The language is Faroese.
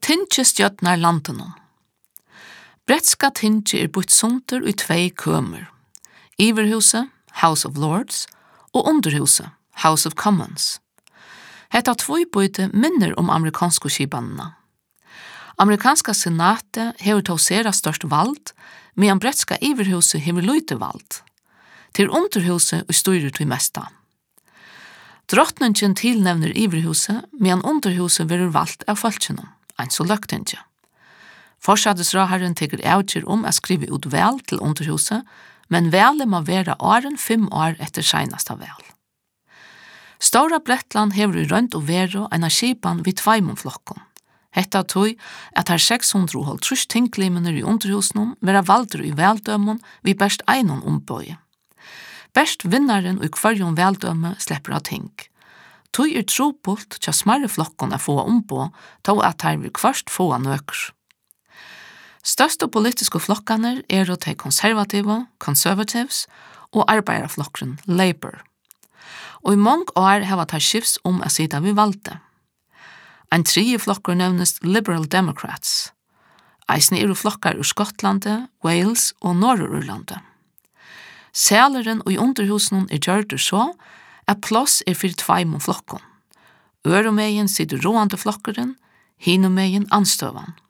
Tinge stjøtnar landenom. Bretska tinge bytt sunter i 2 kømer. Iverhuset, House of Lords, og underhuset, House of Commons. Hetta 2 bytte minner amerikanske skibanene. Amerikanska senatet hever tausera størst vald, medan bretska iverhuset hever lite vald. Til underhuset og styrer til mesta. Drottningen tilnevner iverhuset, medan underhuset verur valgt av folkene, eins og løgtinge. Forsattesrådherren teker avgjør å skrive ut vel til underhuset, men velet må være åren 5 år etter seneste vel. Stora Bretland hever i rønt og vero en skipan vid 2 flokken. Hetta tog at her 630 tingklimener i underhusen vera valder i veldømmen vi best einon ombøye. Best vinnaren og kvarjon veldømme slipper av ting. Tog trobult tja smarre flokken å få ombå, tog at her vil kvarst få nøkker. Største politiske flokkene de konservative, conservatives, og arbeiderflokken, Labour. Og i mange år har det skifts å sida vi valgte. En 3. flokker nevnes Liberal Democrats. Eisne flokkar ur Skottlandet, Wales og Norrurlandet. Sæleren og i underhusen gjør det så at plass for 2 flokken. Øremegen sitter råande flokkeren, hinomegen anstøvan.